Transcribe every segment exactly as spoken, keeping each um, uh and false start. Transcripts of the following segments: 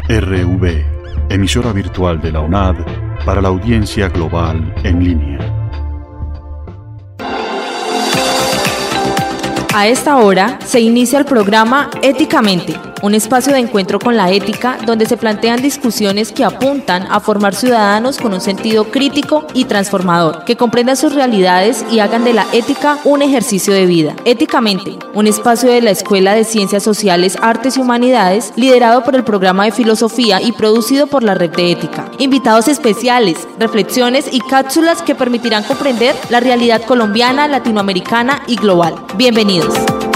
R V, emisora virtual de la U N A D para la audiencia global en línea. A esta hora se inicia el programa Éticamente, un espacio de encuentro con la ética donde se plantean discusiones que apuntan a formar ciudadanos con un sentido crítico y transformador, que comprendan sus realidades y hagan de la ética un ejercicio de vida. Éticamente, un espacio de la Escuela de Ciencias Sociales, Artes y Humanidades, liderado por el programa de Filosofía y producido por la Red de Ética. Invitados especiales, reflexiones y cápsulas que permitirán comprender la realidad colombiana, latinoamericana y global. Bienvenidos.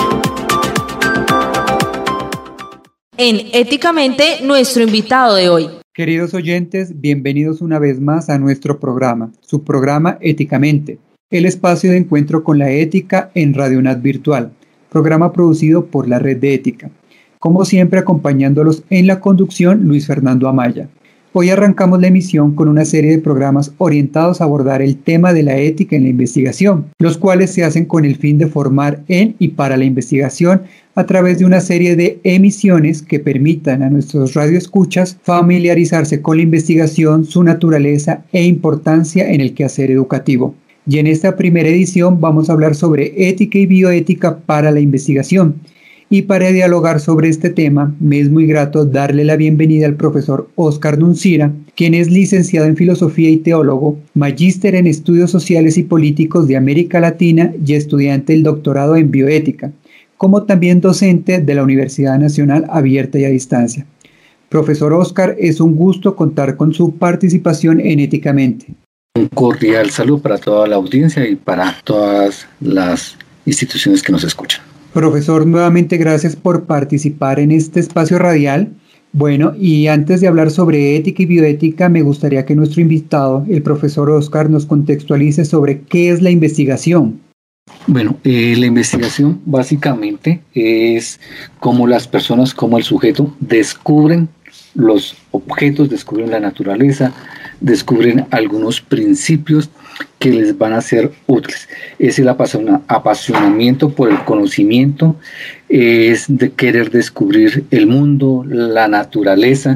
En Éticamente, nuestro invitado de hoy. Queridos oyentes, bienvenidos una vez más a nuestro programa, su programa Éticamente, el espacio de encuentro con la ética en Radio U N A D Virtual, programa producido por la Red de Ética. Como siempre, acompañándolos en la conducción, Luis Fernando Amaya. Hoy arrancamos la emisión con una serie de programas orientados a abordar el tema de la ética en la investigación, los cuales se hacen con el fin de formar en y para la investigación a través de una serie de emisiones que permitan a nuestros radioescuchas familiarizarse con la investigación, su naturaleza e importancia en el quehacer educativo. Y en esta primera edición vamos a hablar sobre ética y bioética para la investigación. Y para dialogar sobre este tema, me es muy grato darle la bienvenida al profesor Óscar Nuncira, quien es licenciado en Filosofía y teólogo, magíster en Estudios Sociales y Políticos de América Latina y estudiante del doctorado en Bioética, como también docente de la Universidad Nacional Abierta y a Distancia. Profesor Óscar, es un gusto contar con su participación en Éticamente. Un cordial saludo para toda la audiencia y para todas las instituciones que nos escuchan. Profesor, nuevamente gracias por participar en este espacio radial. Bueno, y antes de hablar sobre ética y bioética, me gustaría que nuestro invitado, el profesor Óscar, nos contextualice sobre qué es la investigación. Bueno, eh, la investigación básicamente es cómo las personas, como el sujeto, descubren los objetos, descubren la naturaleza, descubren algunos principios que les van a ser útiles. Es el apasionamiento por el conocimiento, es de querer descubrir el mundo, la naturaleza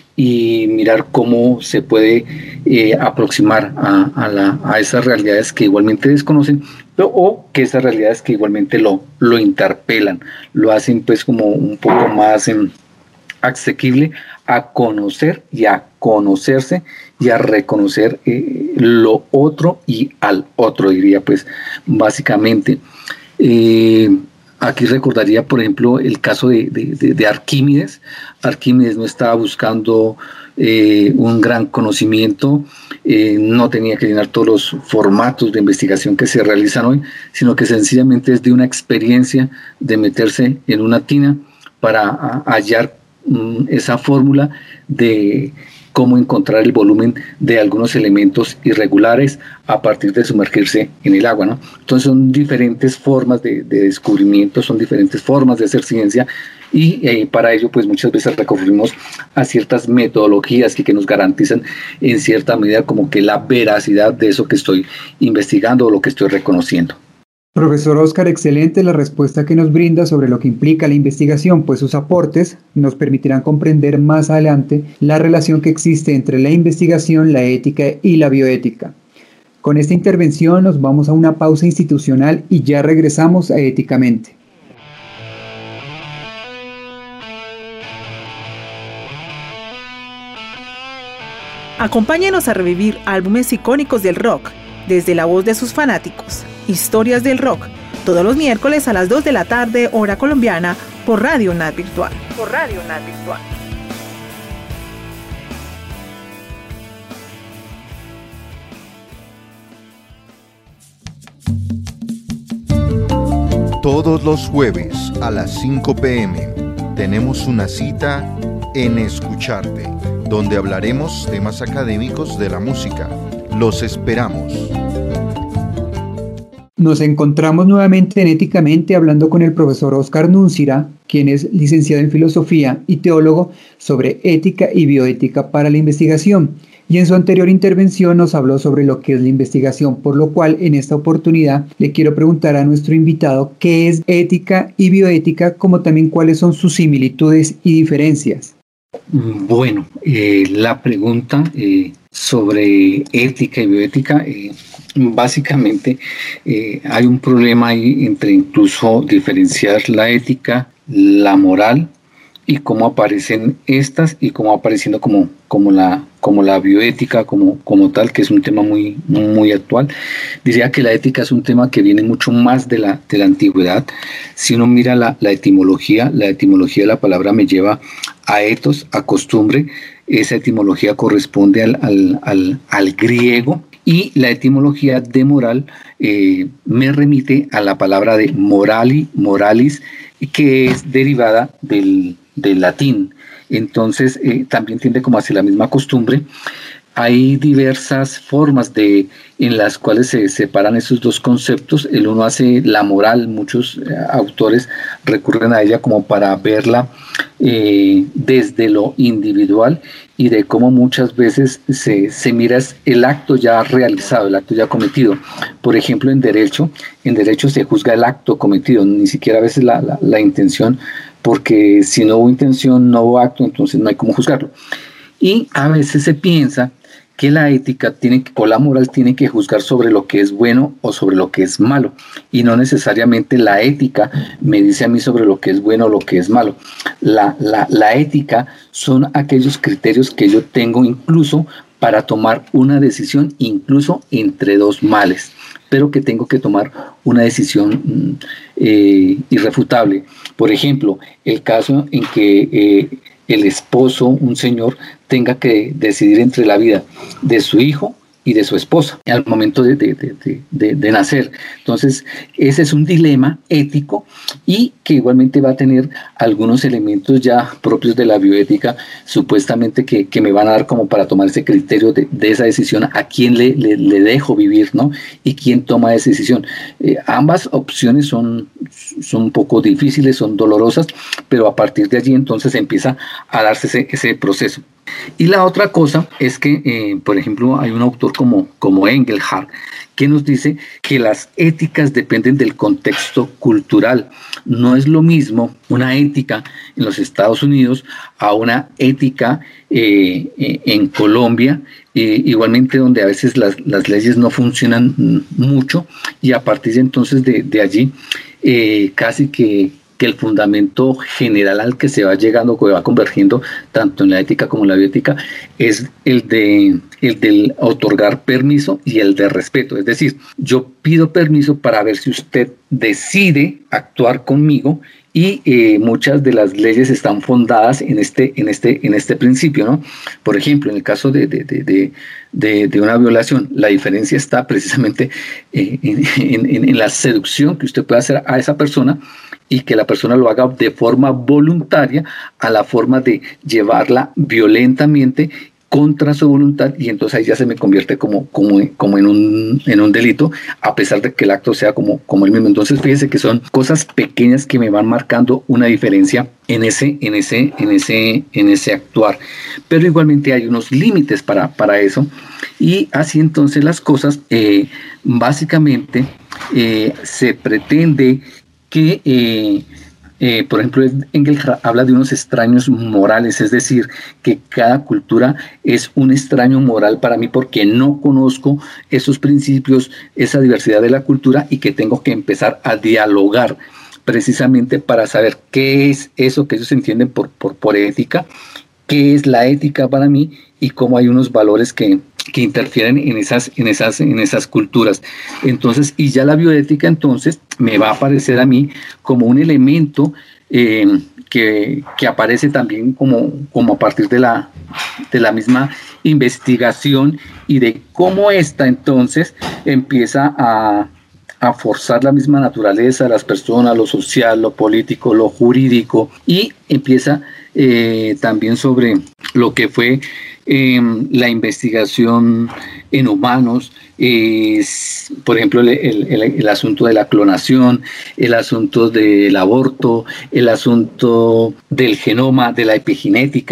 y mirar cómo se puede eh, aproximar a, a, la, a esas realidades que igualmente desconocen, pero, o que esas realidades que igualmente lo, lo interpelan, lo hacen pues como un poco más eh, asequible a conocer y a conocerse y a reconocer eh, lo otro y al otro, diría pues básicamente. Eh, aquí recordaría, por ejemplo, el caso de, de, de, de Arquímedes. Arquímedes no estaba buscando eh, un gran conocimiento, eh, no tenía que llenar todos los formatos de investigación que se realizan hoy, sino que sencillamente es de una experiencia de meterse en una tina para hallar um, esa fórmula de cómo encontrar el volumen de algunos elementos irregulares a partir de sumergirse en el agua, ¿no? Entonces son diferentes formas de, de descubrimiento, son diferentes formas de hacer ciencia y eh, para ello pues muchas veces recurrimos a ciertas metodologías que, que nos garantizan en cierta medida como que la veracidad de eso que estoy investigando o lo que estoy reconociendo. Profesor Óscar, excelente la respuesta que nos brinda sobre lo que implica la investigación, pues sus aportes nos permitirán comprender más adelante la relación que existe entre la investigación, la ética y la bioética. Con esta intervención nos vamos a una pausa institucional y ya regresamos a Éticamente. Acompáñenos a revivir álbumes icónicos del rock, desde la voz de sus fanáticos. Historias del Rock, todos los miércoles a las dos de la tarde, hora colombiana, por Radio U N A D Virtual. Por Radio U N A D Virtual. Todos los jueves a las cinco pe eme tenemos una cita en Escucharte, donde hablaremos temas académicos de la música. Los esperamos. Nos encontramos nuevamente en Éticamente hablando con el profesor Óscar Nuncira, quien es licenciado en Filosofía y teólogo sobre ética y bioética para la investigación. Y en su anterior intervención nos habló sobre lo que es la investigación, por lo cual en esta oportunidad le quiero preguntar a nuestro invitado qué es ética y bioética, como también cuáles son sus similitudes y diferencias. Bueno, eh, la pregunta eh, sobre ética y bioética, eh, básicamente eh, hay un problema ahí entre incluso diferenciar la ética, la moral y cómo aparecen estas y cómo apareciendo como, como, la, como la bioética como, como tal, que es un tema muy, muy actual. Diría que la ética es un tema que viene mucho más de la, de la antigüedad. Si uno mira la, la etimología, la etimología de la palabra me lleva a ethos, a costumbre. Esa etimología corresponde al, al, al, al griego, y la etimología de moral eh, me remite a la palabra de morali, moralis, que es derivada del, del latín. Entonces eh, también tiende como hacia la misma costumbre. Hay diversas formas de, en las cuales se separan esos dos conceptos. El uno hace la moral, muchos eh, autores recurren a ella como para verla eh, desde lo individual, y de cómo muchas veces se, se mira el acto ya realizado, el acto ya cometido. Por ejemplo, en derecho, en derecho se juzga el acto cometido, ni siquiera a veces la, la, la intención, porque si no hubo intención, no hubo acto, entonces no hay cómo juzgarlo. Y a veces se piensa que la ética tiene, o la moral tiene que juzgar sobre lo que es bueno o sobre lo que es malo, y no necesariamente la ética me dice a mí sobre lo que es bueno o lo que es malo. La, la, la ética son aquellos criterios que yo tengo incluso para tomar una decisión, incluso entre dos males, pero que tengo que tomar una decisión eh, irrefutable. Por ejemplo, el caso en que eh, el esposo, un señor, tenga que decidir entre la vida de su hijo y de su esposa al momento de, de, de, de, de nacer. Entonces, ese es un dilema ético, y que igualmente va a tener algunos elementos ya propios de la bioética, supuestamente que, que me van a dar como para tomar ese criterio de, de esa decisión, a quién le, le, le dejo vivir, ¿no? Y quién toma esa decisión. Eh, ambas opciones son, son un poco difíciles, son dolorosas, pero a partir de allí entonces empieza a darse ese, ese proceso. Y la otra cosa es que, eh, por ejemplo, hay un autor como, como Engelhardt, que nos dice que las éticas dependen del contexto cultural. No es lo mismo una ética en los Estados Unidos a una ética eh, eh, en Colombia, eh, igualmente donde a veces las, las leyes no funcionan mucho, y a partir de entonces de, de allí eh, casi que que el fundamento general al que se va llegando, que va convergiendo tanto en la ética como en la bioética, es el de el del otorgar permiso y el de respeto. Es decir, yo pido permiso para ver si usted decide actuar conmigo, y eh, muchas de las leyes están fundadas en este, en este, en este principio, ¿no? Por ejemplo, en el caso de, de, de, de, de, de una violación, la diferencia está precisamente eh, en, en, en la seducción que usted puede hacer a esa persona, y que la persona lo haga de forma voluntaria, a la forma de llevarla violentamente contra su voluntad, y entonces ahí ya se me convierte como, como, como en, un, en un delito, a pesar de que el acto sea como, como el mismo. Entonces fíjense que son cosas pequeñas que me van marcando una diferencia en ese, en ese, en ese, en ese actuar, pero igualmente hay unos límites para, para eso, y así entonces las cosas eh, básicamente eh, se pretende que eh, Eh, por ejemplo, Engelhardt habla de unos extraños morales, es decir, que cada cultura es un extraño moral para mí porque no conozco esos principios, esa diversidad de la cultura, y que tengo que empezar a dialogar precisamente para saber qué es eso que ellos entienden por, por, por ética, qué es la ética para mí, y cómo hay unos valores que, que interfieren en esas, en, esas, en esas culturas. Entonces, y ya la bioética entonces me va a aparecer a mí como un elemento eh, que, que aparece también como, como a partir de la, de la misma investigación, y de cómo esta entonces empieza a, a forzar la misma naturaleza de las personas, lo social, lo político, lo jurídico, y empieza eh, también sobre lo que fue eh, la investigación en humanos, eh, por ejemplo, el, el, el asunto de la clonación, el asunto del aborto, el asunto del genoma, de la epigenética,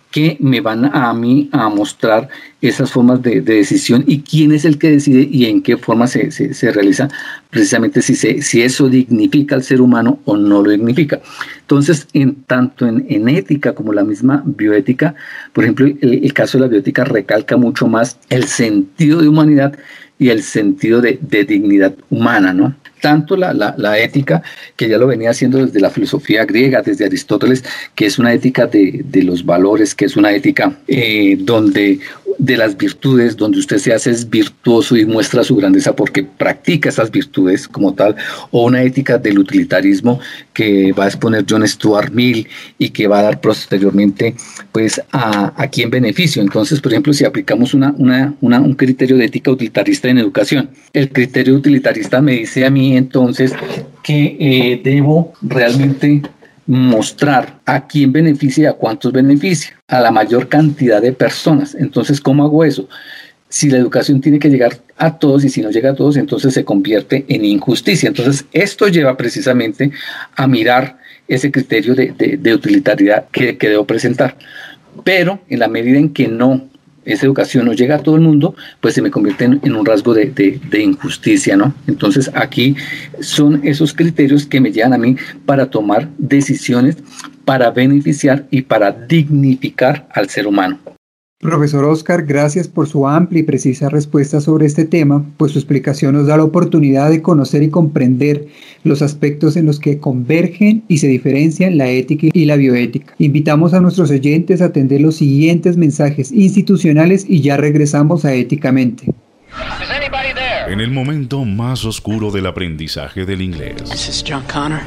que me van a mí a mostrar esas formas de, de decisión y quién es el que decide y en qué forma se, se, se realiza, precisamente si, se, si eso dignifica al ser humano o no lo dignifica. Entonces, en tanto en, en ética como la misma bioética, por ejemplo, el, el caso de la bioética recalca mucho más el sentido de humanidad y el sentido de, de dignidad humana, ¿no? Tanto la, la, la ética, que ya lo venía haciendo desde la filosofía griega, desde Aristóteles, que es una ética de, de los valores, que es una ética eh, donde de las virtudes, donde usted se hace es virtuoso y muestra su grandeza porque practica esas virtudes como tal, o una ética del utilitarismo que va a exponer John Stuart Mill y que va a dar posteriormente pues a, a quién beneficio. Entonces, por ejemplo, si aplicamos una, una, una, un criterio de ética utilitarista en educación, el criterio utilitarista me dice a mí entonces que eh, debo realmente mostrar a quién beneficia y a cuántos beneficia, a la mayor cantidad de personas. Entonces, ¿cómo hago eso? Si la educación tiene que llegar a todos y si no llega a todos, entonces se convierte en injusticia. Entonces, esto lleva precisamente a mirar ese criterio de, de, de utilitariedad que, que debo presentar. Pero en la medida en que no, esa educación no llega a todo el mundo, pues se me convierte en, en un rasgo de, de, de injusticia, ¿no? Entonces aquí son esos criterios que me llevan a mí para tomar decisiones, para beneficiar y para dignificar al ser humano. Profesor Oscar, gracias por su amplia y precisa respuesta sobre este tema, pues su explicación nos da la oportunidad de conocer y comprender los aspectos en los que convergen y se diferencian la ética y la bioética. Invitamos a nuestros oyentes a atender los siguientes mensajes institucionales y ya regresamos a Éticamente. En el momento más oscuro del aprendizaje del inglés, This is John Connor.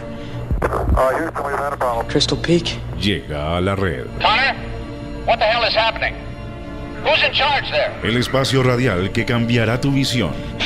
Crystal Peak. llega a la red. Connor, what the hell is happening? Who's in charge there? El espacio radial que cambiará tu visión.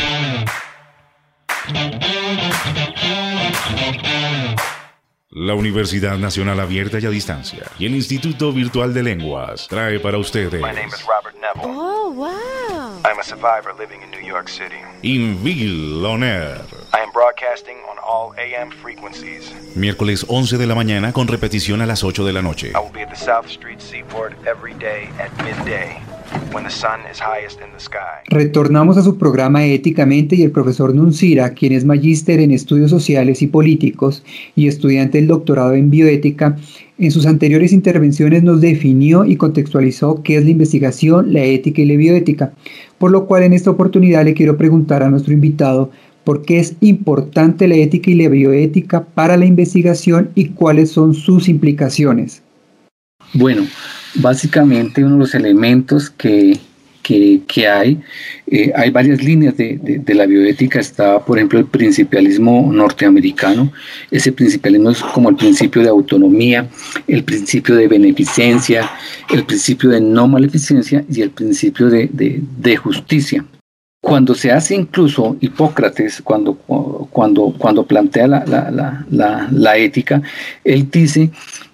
La Universidad Nacional Abierta y a Distancia y el Instituto Virtual de Lenguas trae para ustedes My name is Robert Neville. Oh, wow. I'm a survivor living in New York City. Invil On Air. I am broadcasting on all A M frequencies. Miércoles once de la mañana con repetición a las ocho de la noche. I will be at the South Street Seaport every day at midday, when the sun is highest in the sky. Retornamos a su programa Éticamente y el profesor Nuncira, quien es magíster en estudios sociales y políticos y estudiante del doctorado en bioética, en sus anteriores intervenciones nos definió y contextualizó qué es la investigación, la ética y la bioética, por lo cual en esta oportunidad le quiero preguntar a nuestro invitado por qué es importante la ética y la bioética para la investigación y cuáles son sus implicaciones. Bueno, básicamente uno de los elementos que, que, que hay, eh, hay varias líneas de, de, de la bioética. Está, por ejemplo, el principialismo norteamericano. Ese principialismo es como el principio de autonomía, el principio de beneficencia, el principio de no maleficencia y el principio de, de, de justicia. Cuando se hace incluso Hipócrates, cuando, cuando, cuando plantea la, la, la, la, la ética, él dice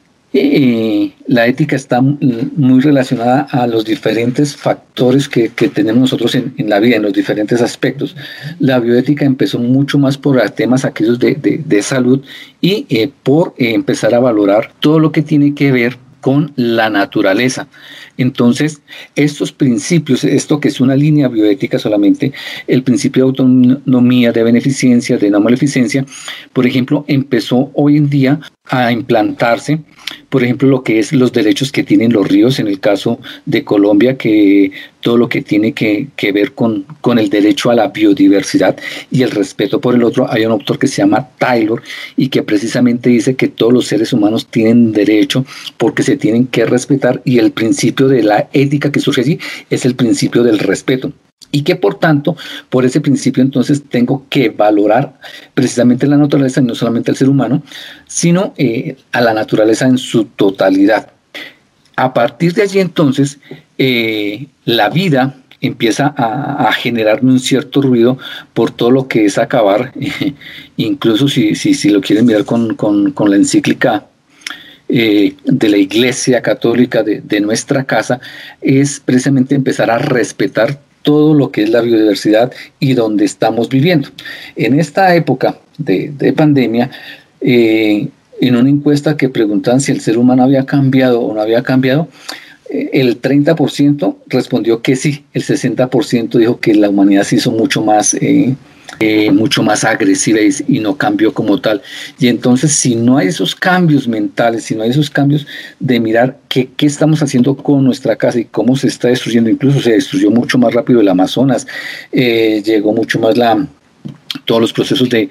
Eh, la ética está muy relacionada a los diferentes factores que, que tenemos nosotros en, en la vida, en los diferentes aspectos. La bioética empezó mucho más por temas aquellos de, de, de salud y eh, por eh, empezar a valorar todo lo que tiene que ver con la naturaleza. Entonces, estos principios, esto que es una línea bioética solamente, el principio de autonomía, de beneficencia, de no maleficencia, por ejemplo, empezó hoy en día a implantarse, por ejemplo, lo que es los derechos que tienen los ríos, en el caso de Colombia, que todo lo que tiene que, que ver con, con el derecho a la biodiversidad y el respeto por el otro. Hay un autor que se llama Taylor y que precisamente dice que todos los seres humanos tienen derecho porque se tienen que respetar, y el principio de la ética que surge allí es el principio del respeto. Y que por tanto, por ese principio entonces tengo que valorar precisamente la naturaleza, y no solamente al ser humano, sino eh, a la naturaleza en su totalidad. A partir de allí entonces, eh, la vida empieza a, a generarme un cierto ruido por todo lo que es acabar, eh, incluso si, si, si lo quieren mirar con, con, con la encíclica Eh, de la Iglesia Católica de, de nuestra casa, es precisamente empezar a respetar todo lo que es la biodiversidad y donde estamos viviendo. En esta época de, de pandemia, eh, en una encuesta que preguntaban si el ser humano había cambiado o no había cambiado, el treinta por ciento respondió que sí, el sesenta por ciento dijo que la humanidad se hizo mucho más, eh, eh, mucho más agresiva y, y no cambió como tal. Y entonces, si no hay esos cambios mentales, si no hay esos cambios de mirar qué, qué estamos haciendo con nuestra casa y cómo se está destruyendo, incluso se destruyó mucho más rápido el Amazonas, eh, llegó mucho más la... todos los procesos de,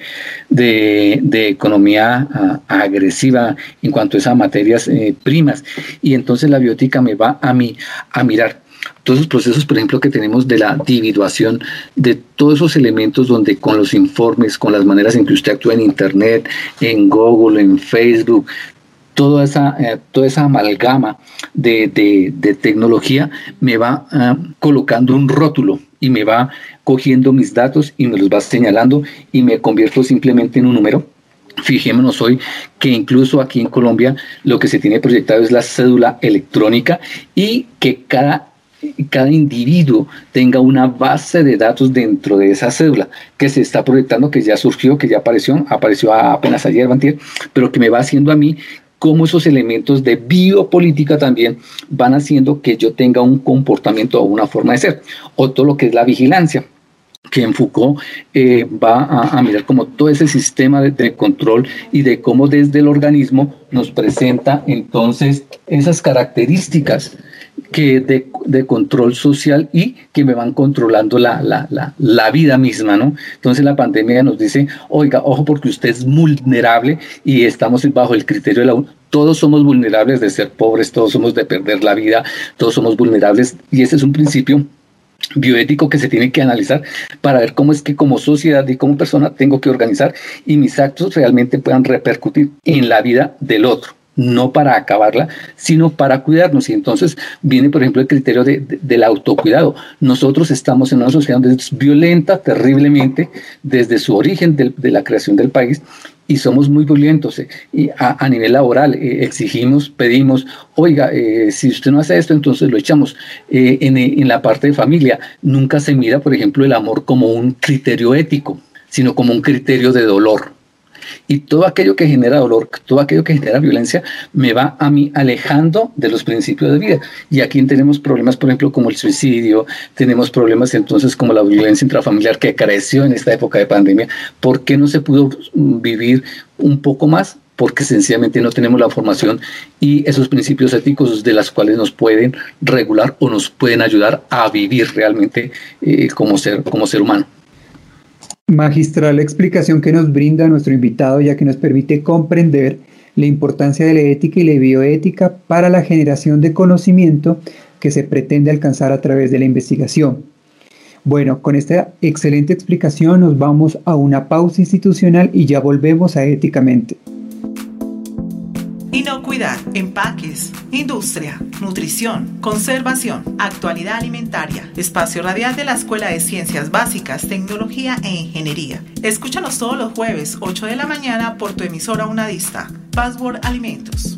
de, de economía uh, agresiva en cuanto a esas materias eh, primas. Y entonces la bioética me va a, mí, a mirar todos los procesos, por ejemplo, que tenemos de la individuación, de todos esos elementos donde con los informes, con las maneras en que usted actúa en Internet, en Google, en Facebook, toda esa, eh, toda esa amalgama de, de, de tecnología me va uh, colocando un rótulo y me va cogiendo mis datos y me los va señalando y me convierto simplemente en un número. Fijémonos hoy que incluso aquí en Colombia lo que se tiene proyectado es la cédula electrónica y que cada, cada individuo tenga una base de datos dentro de esa cédula que se está proyectando, que ya surgió, que ya apareció, apareció apenas ayer, antier, pero que me va haciendo a mí cómo esos elementos de biopolítica también van haciendo que yo tenga un comportamiento o una forma de ser. O todo lo que es la vigilancia, que en Foucault eh, va a, a mirar como todo ese sistema de, de control y de cómo desde el organismo nos presenta entonces esas características que de, de control social y que me van controlando la, la, la, la vida misma, ¿no? Entonces la pandemia nos dice, oiga, ojo porque usted es vulnerable y estamos bajo el criterio de la... Todos somos vulnerables de ser pobres, todos somos de perder la vida, todos somos vulnerables y ese es un principio bioético que se tiene que analizar para ver cómo es que como sociedad y como persona tengo que organizar y mis actos realmente puedan repercutir en la vida del otro. No para acabarla, sino para cuidarnos. Y entonces viene, por ejemplo, el criterio de, de, del autocuidado. Nosotros estamos en una sociedad donde es violenta terriblemente desde su origen de, de la creación del país y somos muy violentos. Eh, y a, a nivel laboral eh, exigimos, pedimos, oiga, eh, si usted no hace esto, entonces lo echamos. Eh, en, en la parte de familia nunca se mira, por ejemplo, el amor como un criterio ético, sino como un criterio de dolor. Y todo aquello que genera dolor, todo aquello que genera violencia, me va a mí alejando de los principios de vida. Y aquí tenemos problemas, por ejemplo, como el suicidio, tenemos problemas entonces como la violencia intrafamiliar que creció en esta época de pandemia. ¿Por qué no se pudo vivir un poco más? Porque sencillamente no tenemos la formación y esos principios éticos de las cuales nos pueden regular o nos pueden ayudar a vivir realmente eh, como ser, como ser humano. Magistral explicación que nos brinda nuestro invitado, ya que nos permite comprender la importancia de la ética y la bioética para la generación de conocimiento que se pretende alcanzar a través de la investigación. Bueno, con esta excelente explicación nos vamos a una pausa institucional y ya volvemos a Éticamente. Inocuidad, empaques, industria, nutrición, conservación, actualidad alimentaria. Espacio radial de la Escuela de Ciencias Básicas, Tecnología e Ingeniería. Escúchanos todos los jueves, ocho de la mañana, por tu emisora Unadista. Password Alimentos.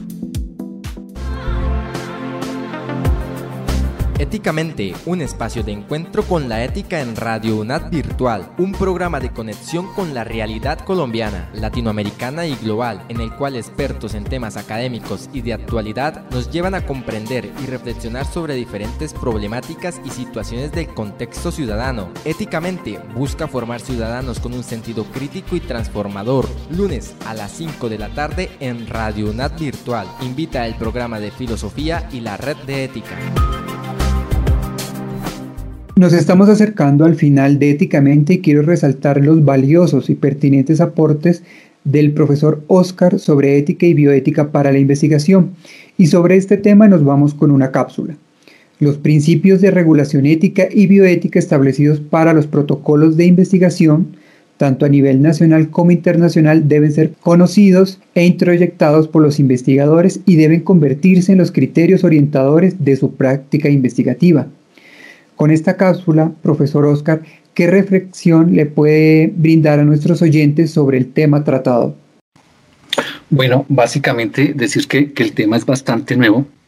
Éticamente, un espacio de encuentro con la ética en Radio UNAD Virtual, un programa de conexión con la realidad colombiana, latinoamericana y global, en el cual expertos en temas académicos y de actualidad nos llevan a comprender y reflexionar sobre diferentes problemáticas y situaciones del contexto ciudadano. Éticamente, busca formar ciudadanos con un sentido crítico y transformador. Lunes a las cinco de la tarde en Radio UNAD Virtual. Invita el programa de filosofía y la red de ética. Nos estamos acercando al final de Éticamente y quiero resaltar los valiosos y pertinentes aportes del profesor Óscar sobre ética y bioética para la investigación. Y sobre este tema nos vamos con una cápsula. Los principios de regulación ética y bioética establecidos para los protocolos de investigación, tanto a nivel nacional como internacional, deben ser conocidos e introyectados por los investigadores y deben convertirse en los criterios orientadores de su práctica investigativa. Con esta cápsula, profesor Óscar, ¿qué reflexión le puede brindar a nuestros oyentes sobre el tema tratado? Bueno, básicamente decir que, que el tema es bastante nuevo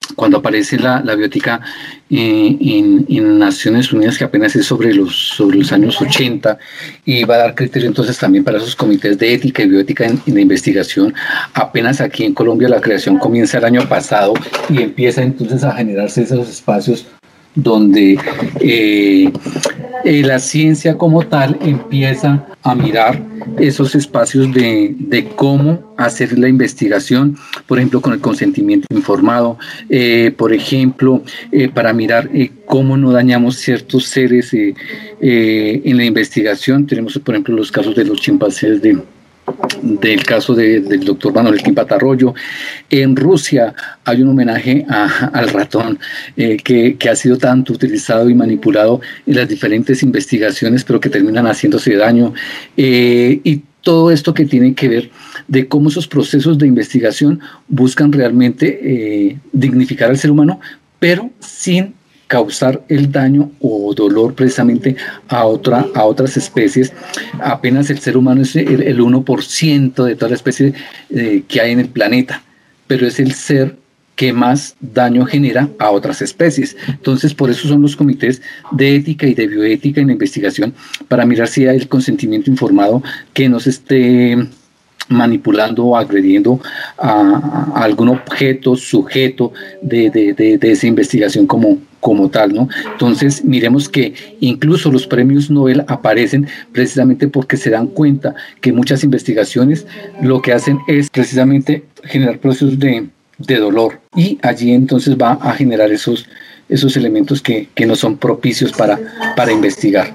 cuando aparece la, la bioética eh, en, en Naciones Unidas, que apenas es sobre los, sobre los años ochenta, y va a dar criterio entonces también para esos comités de ética y bioética en, en la investigación. Apenas aquí en Colombia la creación comienza el año pasado y empieza entonces a generarse esos espacios donde eh, eh, la ciencia como tal empieza a mirar esos espacios de, de cómo hacer la investigación, por ejemplo, con el consentimiento informado, eh, por ejemplo, eh, para mirar eh, cómo no dañamos ciertos seres eh, eh, en la investigación. Tenemos, por ejemplo, los casos de los chimpancés de del caso de, del doctor Manuel Quimbatarroyo. En Rusia hay un homenaje a, al ratón eh, que, que ha sido tanto utilizado y manipulado en las diferentes investigaciones, pero que terminan haciéndose daño. Eh, y todo esto que tiene que ver de cómo esos procesos de investigación buscan realmente eh, dignificar al ser humano, pero sin causar el daño o dolor precisamente a, otra, a otras especies. Apenas el ser humano es el, el uno por ciento de toda la especie eh, que hay en el planeta, pero es el ser que más daño genera a otras especies. Entonces, por eso son los comités de ética y de bioética en la investigación, para mirar si hay el consentimiento informado, que no se esté manipulando o agrediendo a, a algún objeto, sujeto de, de, de, de esa investigación como, como tal, ¿no? Entonces, miremos que incluso los premios Nobel aparecen precisamente porque se dan cuenta que muchas investigaciones lo que hacen es precisamente generar procesos de, de dolor, y allí entonces va a generar esos, esos elementos que, que no son propicios para, para investigar.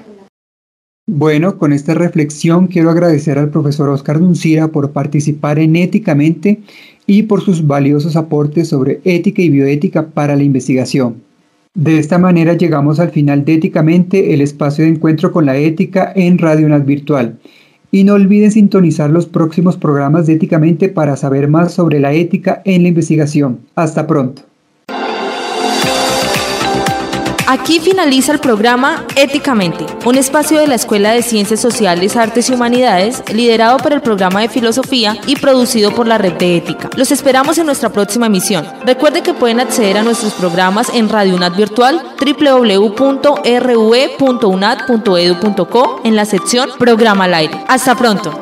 Bueno, con esta reflexión quiero agradecer al profesor Óscar Nuncira por participar en Éticamente y por sus valiosos aportes sobre ética y bioética para la investigación. De esta manera llegamos al final de Éticamente, el espacio de encuentro con la ética en Radio UNAD Virtual. Y no olviden sintonizar los próximos programas de Éticamente para saber más sobre la ética en la investigación. Hasta pronto. Aquí finaliza el programa Éticamente, un espacio de la Escuela de Ciencias Sociales, Artes y Humanidades, liderado por el programa de Filosofía y producido por la Red de Ética. Los esperamos en nuestra próxima emisión. Recuerde que pueden acceder a nuestros programas en Radio UNAD Virtual, doble u doble u doble u punto r u e punto u n a d punto e d u punto co, en la sección Programa al Aire. Hasta pronto.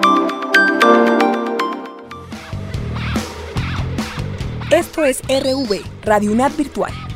Esto es R V, Radio UNAD Virtual.